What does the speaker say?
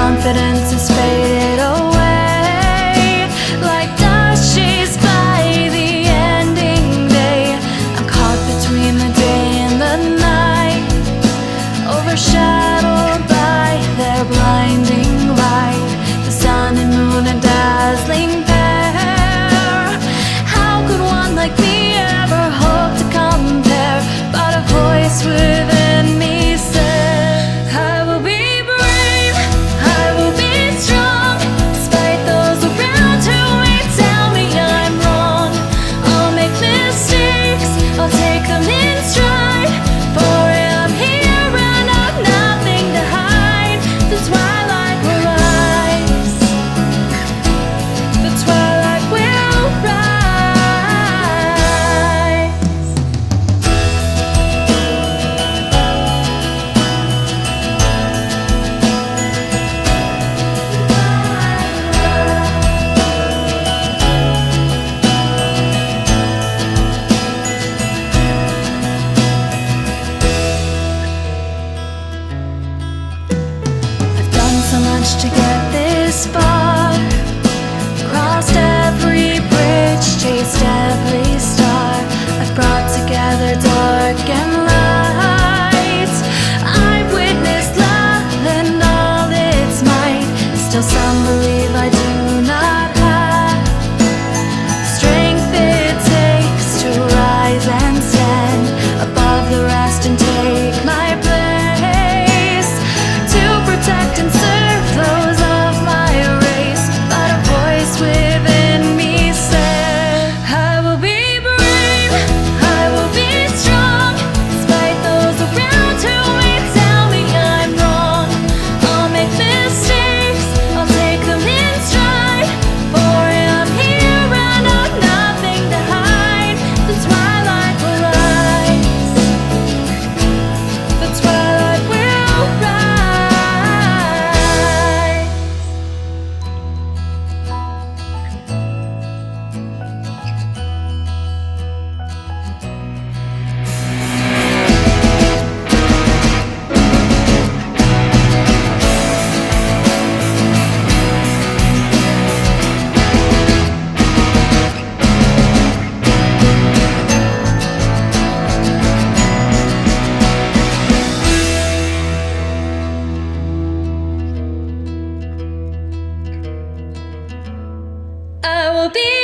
confidence is faded away. Like dust chased by the ending day, I'm caught between the day and the night, overshadowed by their blinding light. The sun and moon, a dazzling pair. How could one like me ever hope to compare? But a voice within me said, I will be brave, I will be strong, despite those around who may tell me I'm wrong. I'll make mistakes, I'll take them in stride, for I'm here and I've nothing to hide. The twilight will rise, the twilight will rise. I've done so much to get this far, crossed every bridge, chased every star. I've brought together dark and light. I've witnessed love and all its might. Still some believe I do not have the strength it takes to rise and stand above the rest and take my place, to protect and serve those of my race. But a voice within me said, I will be brave, I will be strong, despite those around who may tell me I'm wrong. I'll make mistakes, I'll take them in stride, for I'm here and I've nothing to hide. The twilight will rise, the twilight will rise. I will be